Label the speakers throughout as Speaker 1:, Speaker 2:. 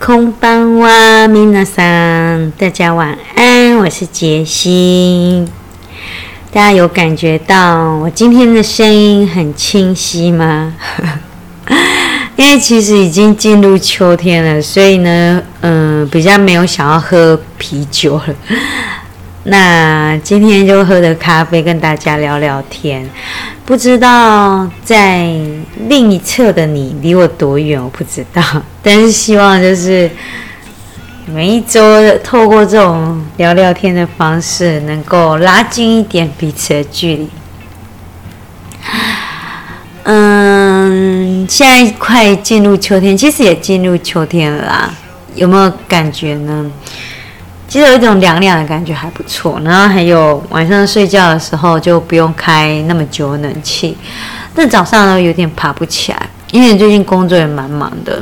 Speaker 1: 空班哇，米娜桑，大家晚安，我是杰西。大家有感觉到我今天的声音很清晰吗？因为其实已经进入秋天了，所以呢，比较没有想要喝啤酒了。那今天就喝着咖啡跟大家聊聊天。不知道在另一侧的你离我多远，我不知道。但是希望就是每一周透过这种聊聊天的方式，能够拉近一点彼此的距离。现在快进入秋天，其实也进入秋天了啦，有没有感觉呢？其实有一种凉凉的感觉还不错，然后还有晚上睡觉的时候就不用开那么久的冷气，但早上呢有点爬不起来，因为最近工作也蛮忙的。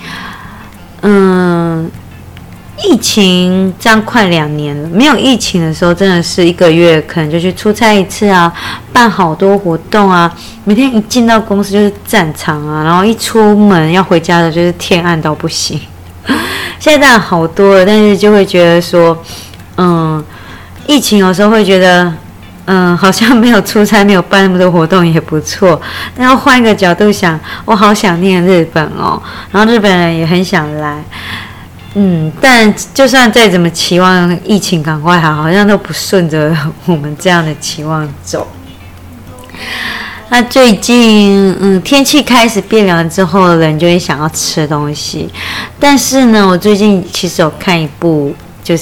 Speaker 1: 疫情这样快2年了，没有疫情的时候真的是1个月可能就去出差一次啊，办好多活动啊，每天一进到公司就是战场啊，然后一出门要回家的就是天暗到不行。现在当然好多了，但是就会觉得说，疫情有时候会觉得，好像没有出差，没有办那么多活动也不错。但要换一个角度想，我好想念日本哦，然后日本人也很想来，但就算再怎么期望疫情赶快好，好像都不顺着我们这样的期望走。那最近，天气开始变凉之后，人就会想要吃东西。但是呢，我最近其实有看一部，就是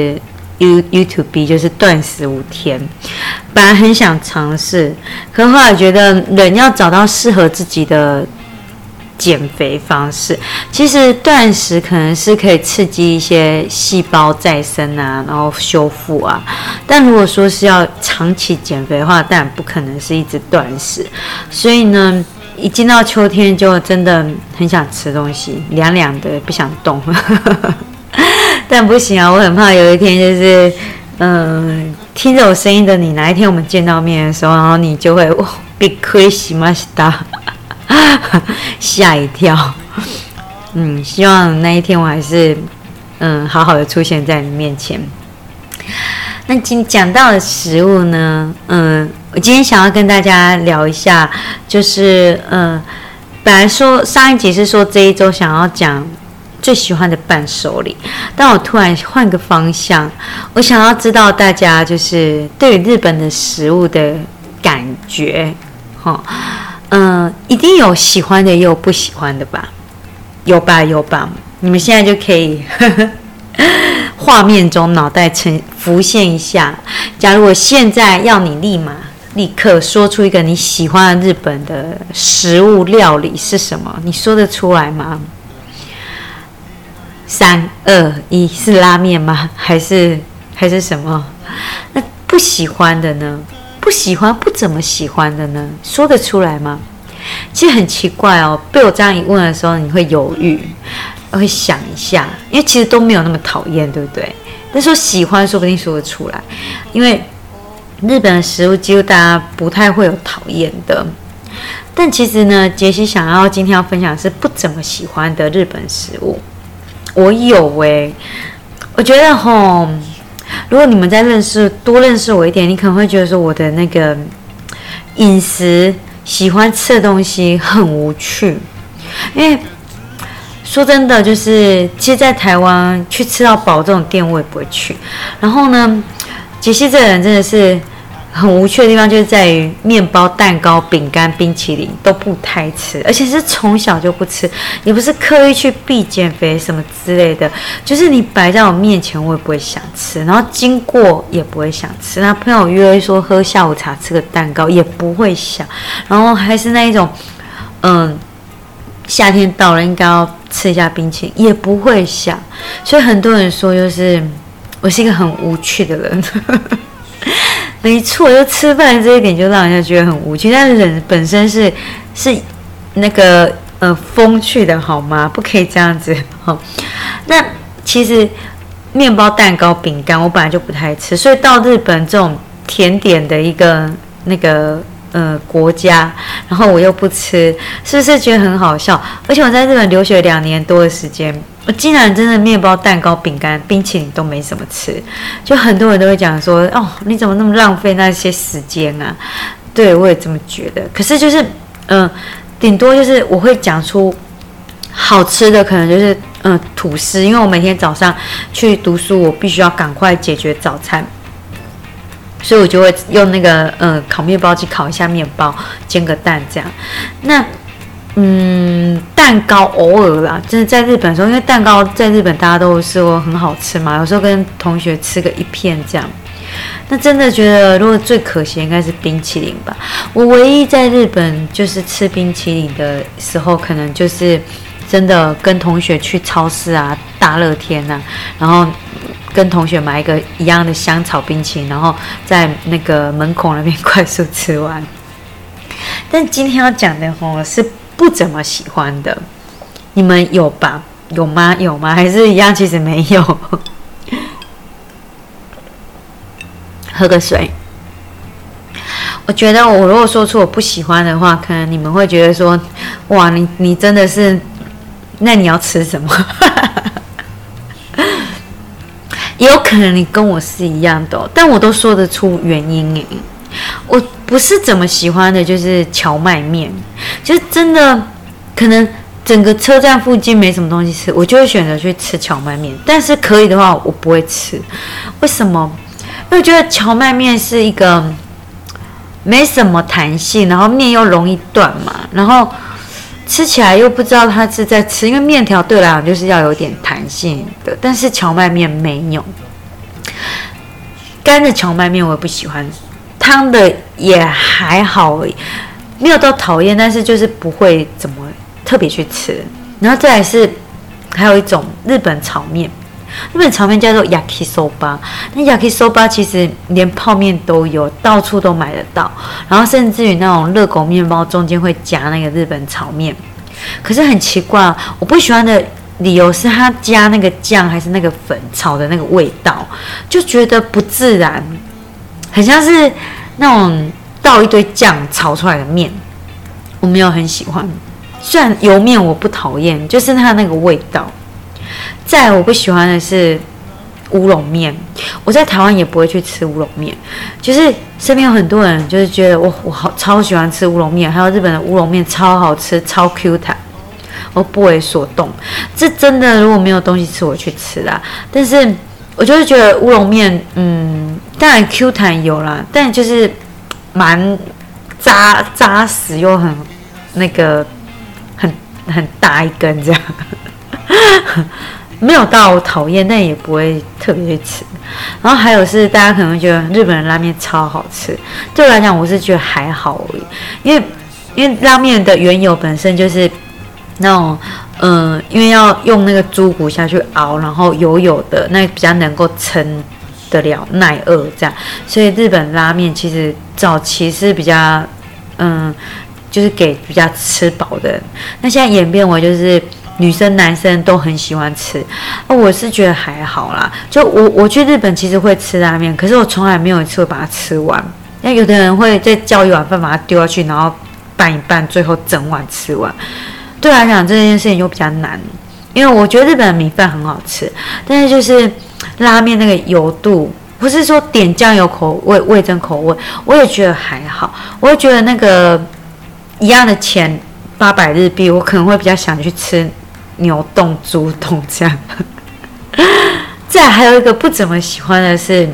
Speaker 1: YouTube， 就是断食5天。本来很想尝试，可后来觉得人要找到适合自己的减肥方式。其实断食可能是可以刺激一些细胞再生啊，然后修复啊。但如果说是要长期减肥的话，当然不可能是一直断食。所以呢，一进到秋天就真的很想吃东西，凉凉的不想动。但不行啊，我很怕有一天就是，听着我声音的你，哪一天我们见到面的时候，然后你就会びっくりしました。吓一跳。希望那一天我还是好好的出现在你面前。那今讲到的食物呢，我今天想要跟大家聊一下，就是本来说上一集是说这一周想要讲最喜欢的伴手礼，但我突然换个方向，我想要知道大家就是对于日本的食物的感觉，一定有喜欢的也有不喜欢的吧？有吧？你们现在就可以画面中脑袋浮现一下。假如我现在要你立刻说出一个你喜欢的日本的食物料理是什么，你说得出来吗？3、2、1，是拉面吗？还是什么？那不喜欢的呢？不怎么喜欢的呢？说得出来吗？其实很奇怪哦，被我这样一问的时候，你会犹豫，会想一下，因为其实都没有那么讨厌，对不对？但说喜欢，说不定说得出来，因为日本的食物几乎大家不太会有讨厌的。但其实呢，杰西今天要分享的是不怎么喜欢的日本食物。我有我觉得如果你们再多认识我一点，你可能会觉得说我的那个饮食喜欢吃的东西很无趣。因为说真的，就是其实在台湾去吃到饱这种店我也不会去。然后呢，杰西这个人真的是很无趣的地方，就是在于面包、蛋糕、饼干、冰淇淋都不太吃，而且是从小就不吃，也不是刻意去避减肥什么之类的，就是你摆在我面前我也不会想吃，然后经过也不会想吃。那朋友约说喝下午茶吃个蛋糕也不会想，然后还是那一种夏天到了应该要吃一下冰淇淋也不会想。所以很多人说就是我是一个很无趣的人。没错，就吃饭这一点就让人家觉得很无趣，但是人本身是那个风趣的好吗？不可以这样子。那其实面包、蛋糕、饼干我本来就不太吃，所以到日本这种甜点的一个那个国家，然后我又不吃，是不是觉得很好笑？而且我在日本留学2年多的时间，我竟然真的面包、蛋糕、饼干、冰淇淋都没什么吃，就很多人都会讲说，哦，你怎么那么浪费那些时间啊？对，我也这么觉得。可是就是，顶多就是我会讲出好吃的，可能就是吐司，因为我每天早上去读书，我必须要赶快解决早餐。所以我就会用那个烤面包机烤一下面包，煎个蛋这样。那蛋糕偶尔啦，就是在日本的时候，因为蛋糕在日本大家都说很好吃嘛，有时候跟同学吃个1片这样。那真的觉得，如果最可惜应该是冰淇淋吧。我唯一在日本就是吃冰淇淋的时候，可能就是真的跟同学去超市啊、大乐天啊，然后跟同学买一个一样的香草冰淇淋，然后在那个门口那边快速吃完。但今天要讲的是不怎么喜欢的，你们有吧？有吗？有吗？还是一样？其实没有。喝个水。我觉得我如果说出我不喜欢的话，可能你们会觉得说，哇，你真的是，那你要吃什么？也有可能你跟我是一样的但我都说得出原因耶。我不是怎么喜欢的，就是荞麦面，就是真的可能整个车站附近没什么东西吃，我就会选择去吃荞麦面。但是可以的话，我不会吃。为什么？因为我觉得荞麦面是一个没什么弹性，然后面又容易断嘛，然后吃起来又不知道它是在吃，因为面条对我来讲就是要有点弹性的，但是荞麦面没有。干的荞麦面我也不喜欢，汤的也还好而已，没有到讨厌，但是就是不会怎么特别去吃。然后再来是还有一种日本炒面，日本炒面叫做 yakisoba， 那 yakisoba 其实连泡面都有，到处都买得到，然后甚至于那种热狗面包中间会夹那个日本炒面。可是很奇怪，我不喜欢的理由是它加那个酱还是那个粉炒的那个味道，就觉得不自然，很像是那种倒一堆酱炒出来的面，我没有很喜欢。虽然油面我不讨厌，就是它那个味道。再来我不喜欢的是乌龙面，我在台湾也不会去吃乌龙面，就是身边有很多人就是觉得我超喜欢吃乌龙面，还有日本的乌龙面超好吃，超 Q 弹，我不为所动。这真的如果没有东西吃我去吃啦，但是我就是觉得乌龙面当然 Q 弹有啦，但就是蛮扎实又很那个很大一根这样。没有到讨厌，但也不会特别去吃。然后还有是大家可能会觉得日本的拉面超好吃，对我来讲我是觉得还好而已，因为拉面的原油本身就是那种因为要用那个猪骨下去熬，然后油的那比较能够撑得了耐饿这样，所以日本拉面其实早期是比较就是给比较吃饱的人，那现在演变为就是女生男生都很喜欢吃，我是觉得还好啦。就我去日本其实会吃拉面，可是我从来没有一次会把它吃完。那有的人会再叫一碗饭把它丢下去，然后拌一拌，最后整碗吃完。对我来讲这件事情就比较难，因为我觉得日本的米饭很好吃，但是就是拉面那个油度，不是说点酱油口味、味噌口味，我也觉得还好。我会觉得那个一样的钱800日币，我可能会比较想去吃牛冻、猪冻这样。再来还有一个不怎么喜欢的是，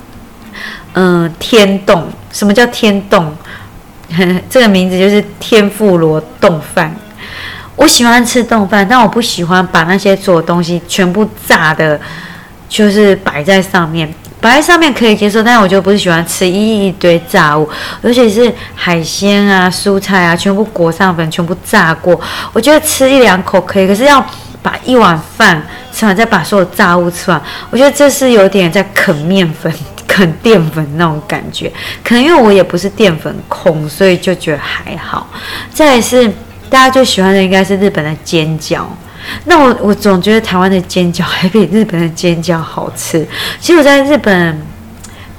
Speaker 1: 天冻。什么叫天冻？这个名字就是天妇罗冻饭。我喜欢吃冻饭，但我不喜欢把那些所有东西全部炸的，就是摆在上面。摆在上面可以接受，但是我就不是喜欢吃一堆炸物，尤其是海鲜啊、蔬菜啊，全部裹上粉，全部炸过。我觉得吃1-2口可以，可是要把一碗饭吃完，再把所有炸物吃完，我觉得这是有点在啃面粉、啃淀粉那种感觉。可能因为我也不是淀粉控，所以就觉得还好。再来是大家最喜欢的应该是日本的煎饺。那我总觉得台湾的煎饺还比日本的煎饺好吃。其实我在日本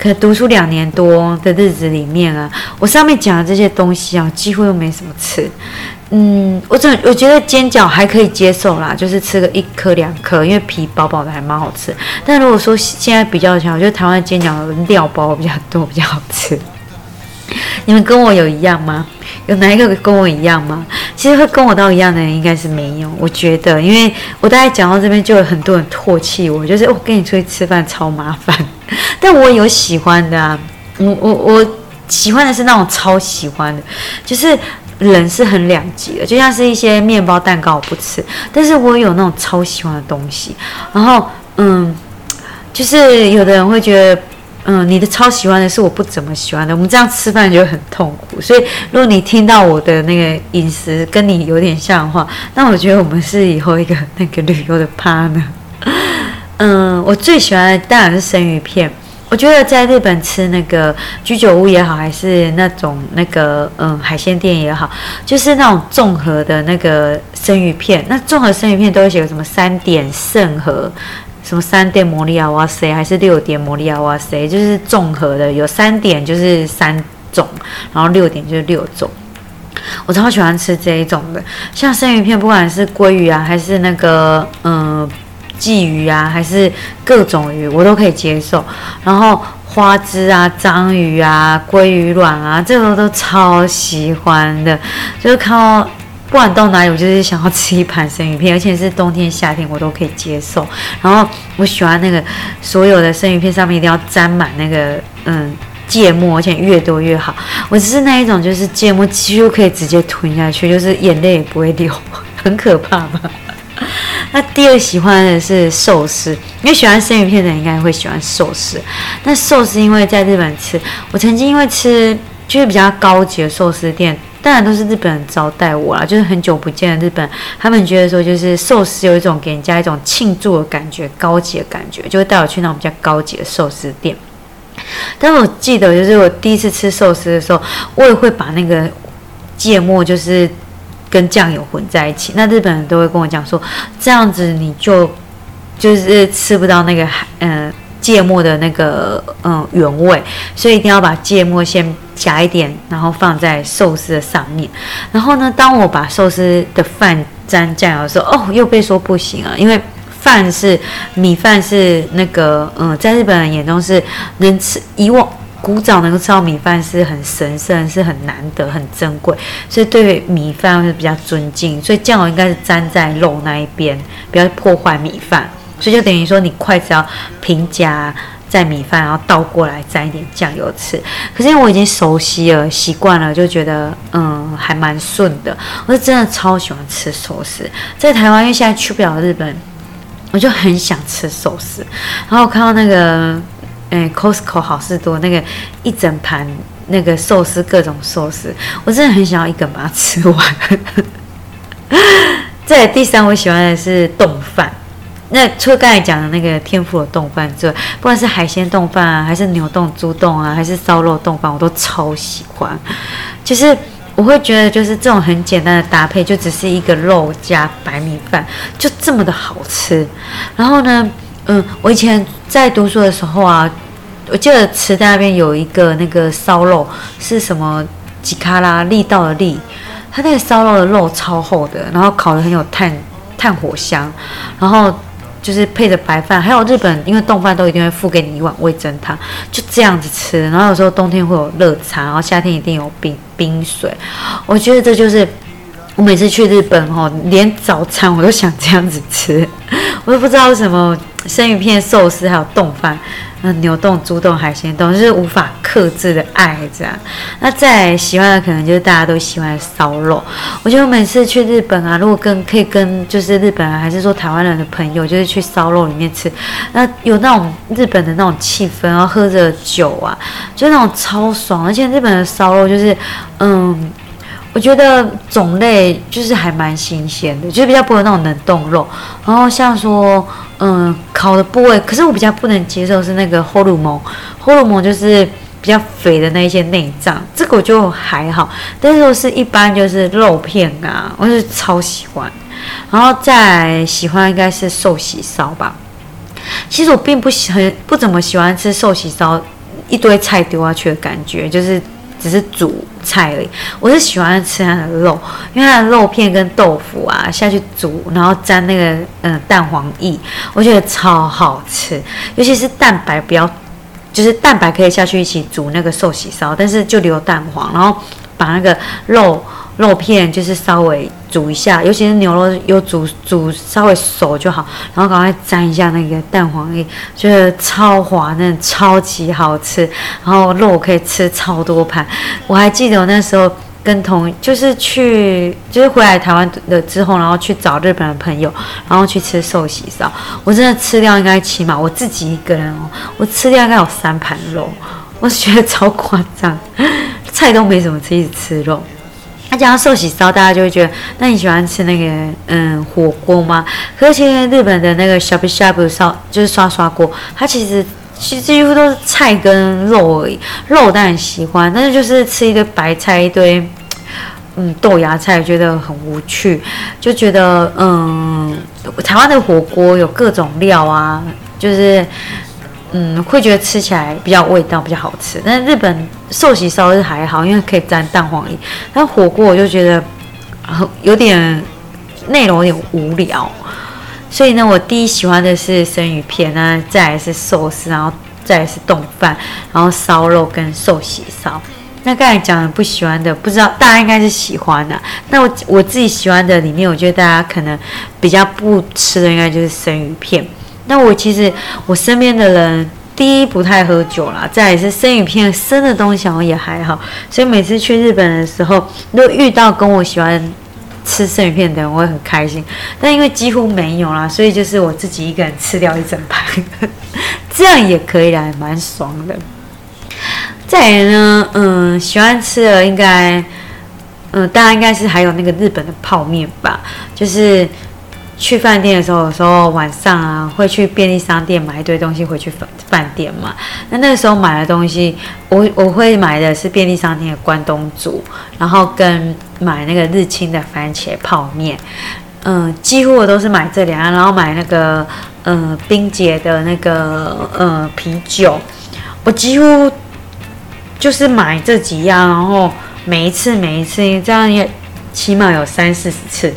Speaker 1: 可能读书2年多的日子里面啊，我上面讲的这些东西啊，几乎都没什么吃。我觉得煎饺还可以接受啦，就是吃个1颗2颗，因为皮薄薄的还蛮好吃。但如果说现在比较起来，我觉得台湾的煎饺的料包比较多，比较好吃。你们跟我有一样吗？有哪一个跟我一样吗？其实会跟我到一样的人应该是没有，我觉得，因为我大概讲到这边就有很多人唾弃我，就是我跟你出去吃饭超麻烦，但我有喜欢的啊，我喜欢的是那种超喜欢的，就是人是很两极的，就像是一些面包蛋糕我不吃，但是我有那种超喜欢的东西，然后就是有的人会觉得。你的超喜欢的是我不怎么喜欢的，我们这样吃饭就很痛苦。所以，如果你听到我的那个饮食跟你有点像的话，那我觉得我们是以后一个那个旅游的 partner。我最喜欢的当然是生鱼片。我觉得在日本吃那个居酒屋也好，还是那种海鲜店也好，就是那种综合的那个生鱼片。那综合生鱼片都会写个什么3点盛和。什么3点摩利亚哇塞，还是6点摩利亚哇塞，就是综合的，有3点就是3种，然后6点就是6种。我超喜欢吃这一种的，像生鱼片，不管是鲑鱼啊，还是那个鲫鱼啊，还是各种鱼，我都可以接受。然后花枝啊、章鱼啊、鲑鱼卵啊，这个都超喜欢的，就是看到。不管到哪里，我就是想要吃一盘生鱼片，而且是冬天、夏天我都可以接受。然后我喜欢那个所有的生鱼片上面一定要沾满那个芥末，而且越多越好。我只是那一种，就是芥末几乎可以直接吞下去，就是眼泪也不会流，很可怕吧？那第二喜欢的是寿司，因为喜欢生鱼片的人应该会喜欢寿司。那寿司因为在日本吃，我曾经因为吃就是比较高级的寿司店。当然都是日本人招待我啦，就是很久不见的日本，他们觉得说就是寿司有一种给人家一种庆祝的感觉、高级的感觉，就会带我去那种比较高级的寿司店。但是我记得就是我第一次吃寿司的时候，我也会把那个芥末就是跟酱油混在一起。那日本人都会跟我讲说，这样子你就是吃不到那个芥末的那个原味，所以一定要把芥末先夹一点，然后放在寿司的上面。然后呢，当我把寿司的饭沾酱油的时候，又被说不行啊，因为米饭是那个在日本人眼中是能吃，以往古早能够吃到米饭是很神圣，是很难得、很珍贵，所以对米饭是比较尊敬，所以酱油应该是沾在肉那一边，不要破坏米饭。所以就等于说，你筷子要平夹在米饭，然后倒过来沾一点酱油吃。可是因为我已经熟悉了、习惯了，就觉得还蛮顺的。我是真的超喜欢吃寿司，在台湾因为现在去不了日本，我就很想吃寿司。然后我看到那个Costco 好市多那个一整盘那个寿司，各种寿司，我真的很想要一个把它吃完。再来第三，我喜欢的是冻饭。那除了刚才讲的那个天妇罗冻饭之外，不管是海鲜冻饭啊，还是牛冻、猪冻啊，还是烧肉冻饭，我都超喜欢。就是我会觉得，就是这种很简单的搭配，就只是一个肉加白米饭，就这么的好吃。然后呢，我以前在读书的时候啊，我记得池袋那边有一个那个烧肉，是什么吉卡拉力道的力，它那个烧肉的肉超厚的，然后烤得很有炭火香，然后。就是配着白饭，还有日本，因为冻饭都一定会附给你一碗味噌汤，就这样子吃。然后有时候冬天会有热茶，然后夏天一定有冰水。我觉得这就是我每次去日本连早餐我都想这样子吃。我都不知道为什么生鱼片、寿司还有冻饭，牛冻、猪冻、海鲜冻，就是无法克制的爱这样。那再来喜欢的可能就是大家都喜欢的烧肉。我觉得我每次去日本啊，如果可以跟就是日本人还是说台湾人的朋友，就是去烧肉里面吃，那有那种日本的那种气氛，然后喝着酒啊，就那种超爽。而且日本的烧肉就是我觉得种类就是还蛮新鲜的，就是比较不会有那种冷冻肉。然后像说，烤的部位，可是我比较不能接受是那个ホルモン就是比较肥的那一些内脏，这个我就还好。但是如果是一般就是肉片啊，我是超喜欢。然后再喜欢应该是寿喜烧吧。其实我并不怎么喜欢吃寿喜烧。 一堆菜丢下去的感觉，就是只是煮菜而已。我是喜欢吃它的肉，因为它的肉片跟豆腐啊下去煮，然后沾那个蛋黄液，我觉得超好吃。尤其是蛋白不要，就是蛋白可以下去一起煮那个寿喜烧，但是就留蛋黄，然后把那个肉片就是稍微煮一下，尤其是牛肉有煮稍微熟就好，然后赶快沾一下那个蛋黄液，觉得超滑嫩，超级好吃。然后肉可以吃超多盘。我还记得我那时候就是回来台湾的之后，然后去找日本的朋友，然后去吃寿喜烧，我真的吃掉应该起码我自己一个人哦，我吃掉应该有3盘肉，我觉得超夸张，菜都没怎么吃，一直吃肉。那讲到寿喜烧，大家就会觉得，那你喜欢吃那个火锅吗？可是其实日本的那个 shabu shabu 烧就是刷锅，它其实几乎都是菜跟肉而已。肉当然喜欢，但是就是吃一堆白菜，一堆豆芽菜，觉得很无趣，就觉得台湾的火锅有各种料啊，就是会觉得吃起来比较有味道，比较好吃。但是日本寿喜烧是还好，因为可以沾蛋黄液。但火锅我就觉得有点内容有点无聊，所以呢，我第一喜欢的是生鱼片，那再来是寿司，然后再来是冻饭，然后烧肉跟寿喜烧。那刚才讲的不喜欢的，不知道大家应该是喜欢的。那我自己喜欢的里面，我觉得大家可能比较不吃的，应该就是生鱼片。那我身边的人，第一不太喝酒啦，再来是生鱼片生的东西好像也还好，所以每次去日本的时候，如果遇到跟我喜欢吃生鱼片的人，我会很开心。但因为几乎没有啦，所以就是我自己一个人吃掉一整盘，这样也可以啦，蛮爽的。再来呢，喜欢吃的应该，大家应该是还有那个日本的泡面吧，就是去饭店的时候，有时候晚上啊会去便利商店买一堆东西回去饭店嘛。那个时候买的东西，我会买的是便利商店的关东煮，然后跟买那个日清的番茄泡面。几乎我都是买这2样，然后买那个冰姐的那个啤酒，我几乎就是买这几样，然后每一次这样也起码有30-40次。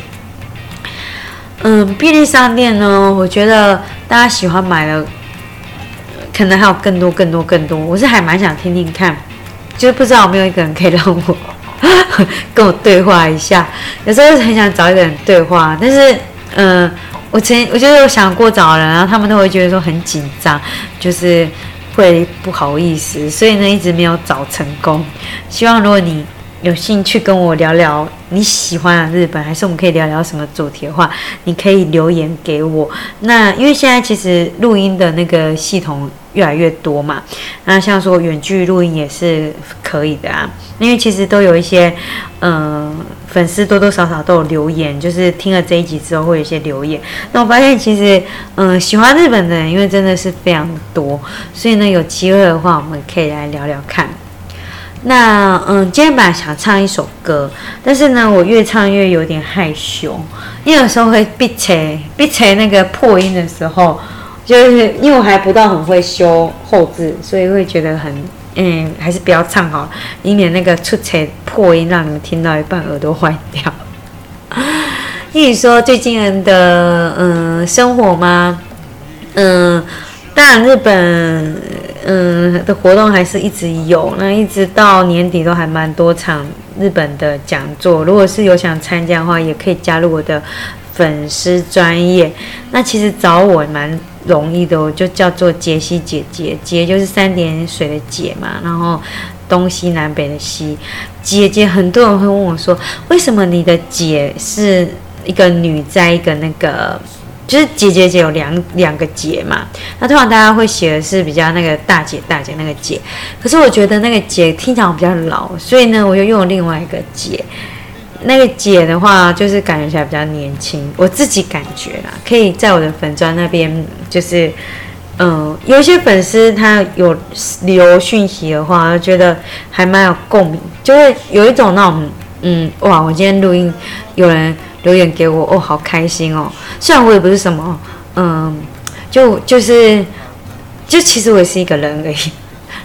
Speaker 1: 便利商店呢，我觉得大家喜欢买的，可能还有更多。我是还蛮想听听看，就是不知道有没有一个人可以让我跟我对话一下。有时候很想找一个人对话，但是我觉得有想过找人，然后他们都会觉得说很紧张，就是会不好意思，所以呢一直没有找成功。希望如果你有兴趣跟我聊聊你喜欢的日本，还是我们可以聊聊什么主题的话，你可以留言给我。那因为现在其实录音的那个系统越来越多嘛，那像说远距录音也是可以的啊。因为其实都有一些粉丝多多少少都有留言，就是听了这一集之后会有一些留言。那我发现其实喜欢日本的人，因为真的是非常多，所以呢有机会的话，我们可以来聊聊看。那今天本来想唱一首歌，但是呢，我越唱越有点害羞，因为有时候会闭切那个破音的时候，就是因为我还不到很会修后置，所以会觉得还是不要唱好了，以免那个出切破音让你们听到一半耳朵坏掉。跟你说最近人的生活吗？当然日本的活动还是一直有，那一直到年底都还蛮多场日本的讲座。如果是有想参加的话，也可以加入我的粉丝专页。那其实找我蛮容易的，我就叫做杰西姐姐，杰就是3点水的姐嘛，然后东西南北的西，姐姐。很多人会问我说，为什么你的姐是一个女在一个那个？就是姐有两个姐嘛，那通常大家会写的是比较那个大姐那个姐，可是我觉得那个姐听起来比较老，所以呢我就用了另外一个姐。那个姐的话就是感觉起来比较年轻，我自己感觉啦，可以在我的粉专那边就是有一些粉丝他有留讯息的话，我觉得还蛮有共鸣，就会有一种那种哇，我今天录音有人留言给我哦，好开心哦！虽然我也不是什么，就其实我也是一个人而已。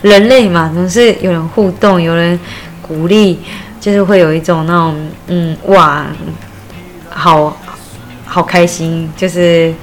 Speaker 1: 人类嘛，总是有人互动，有人鼓励，就是会有一种那种哇，好开心，就是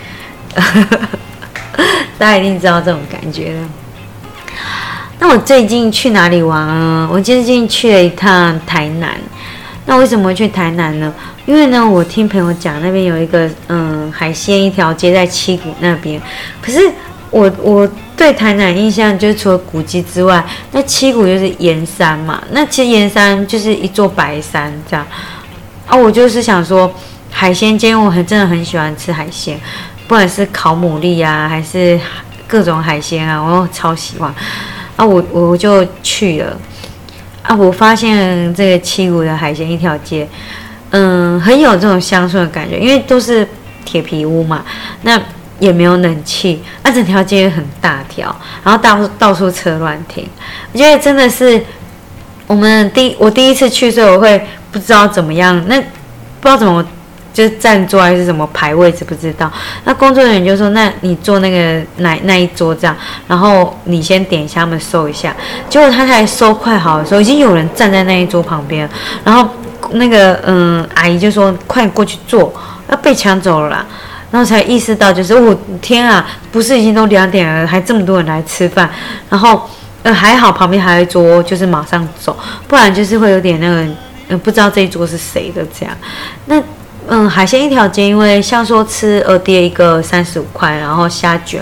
Speaker 1: 大家一定知道这种感觉的。那我最近去哪里玩啊？我最近去了一趟台南。那为什么会去台南呢？因为呢，我听朋友讲那边有一个海鲜一条街在七股那边。可是我对台南印象就是除了古迹之外，那七股就是盐山嘛。那其实盐山就是一座白山这样。啊，我就是想说海鲜街，我真的很喜欢吃海鲜，不管是烤牡蛎啊，还是各种海鲜啊，我都超喜欢。啊，我就去了。啊，我发现这个七股的海鲜一条街，很有这种乡村的感觉，因为都是铁皮屋嘛，那也没有冷气，那整条街很大条，然后到处车乱停，我觉得真的是我第一次去，所以我会不知道怎么样，那不知道怎么就是站桌还是什么排位置不知道，那工作人员就说，那你坐那个那一桌这样，然后你先点一下，他们收一下。结果他才收快好的时候，已经有人站在那一桌旁边，然后那个阿姨就说快过去坐，要被抢走了啦。然后才意识到，就是我天啊，不是已经都2点了，还这么多人来吃饭，然后还好旁边还有一桌，就是马上走，不然就是会有点那个不知道这一桌是谁的这样。那海鲜一条街，因为像说吃蚵嗲一个35块，然后虾卷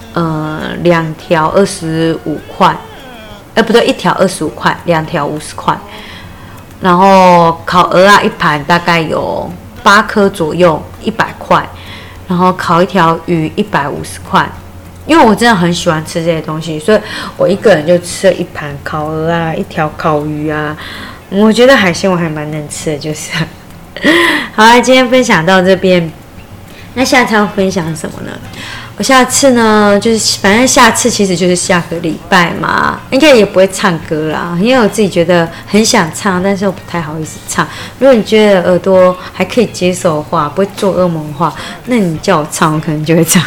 Speaker 1: 2条25块，不对，1条25块，2条50块，然后烤鹅啊一盘大概有8颗左右，100块，然后烤一条鱼150块。因为我真的很喜欢吃这些东西，所以我一个人就吃了1盘烤鹅啊，1条烤鱼啊。我觉得海鲜我还蛮能吃的，就是。好啦，今天分享到这边，那下次要分享什么呢？我下次呢，就是反正下次其实就是下个礼拜嘛，应该也不会唱歌啦，因为我自己觉得很想唱，但是我不太好意思唱。如果你觉得耳朵还可以接受的话，不会做噩梦的话，那你叫我唱，我可能就会唱。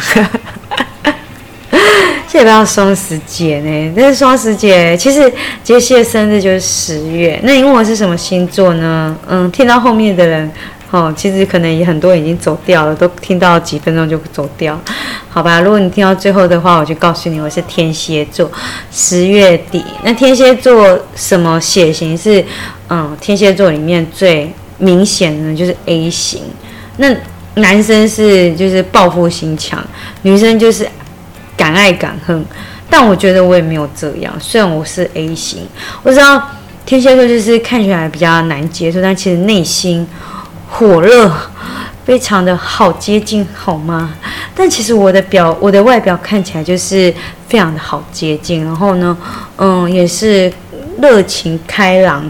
Speaker 1: 这也不要双十节呢，但是双十节其实杰西的生日就是10月。那你问我是什么星座呢？听到后面的人，其实可能也很多人已经走掉了，都听到几分钟就走掉，好吧？如果你听到最后的话，我就告诉你，我是天蝎座，10月底。那天蝎座什么血型是？天蝎座里面最明显的就是 A 型。那男生就是报复心强，女生就是敢爱敢恨，但我觉得我也没有这样。虽然我是 A 型，我知道天蝎座就是看起来比较难接受，但其实内心火热，非常的好接近，好吗？但其实我的外表看起来就是非常的好接近，然后呢，也是热情开朗。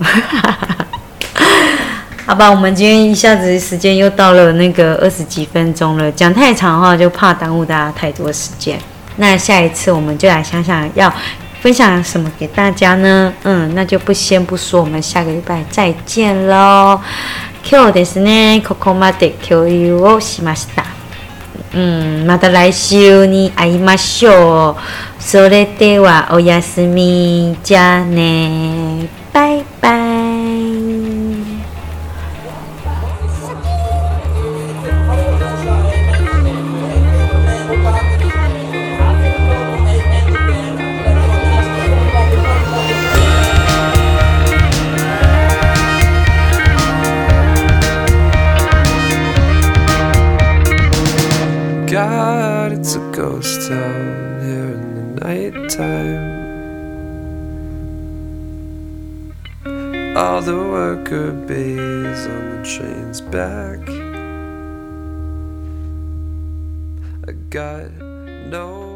Speaker 1: 好吧，我们今天一下子时间又到了那个20几分钟了，讲太长的话就怕耽误大家太多时间。那下一次我们就来想想要分享什么给大家呢？那就先不说，我们下个礼拜再见喽。今日ですね、ここまで共有をしました。また来週に会いましょう。それではおやすみ。じゃあね。バイバイ。
Speaker 2: God, it's a ghost town here in the nighttime. All the worker bees on the train's back. I got no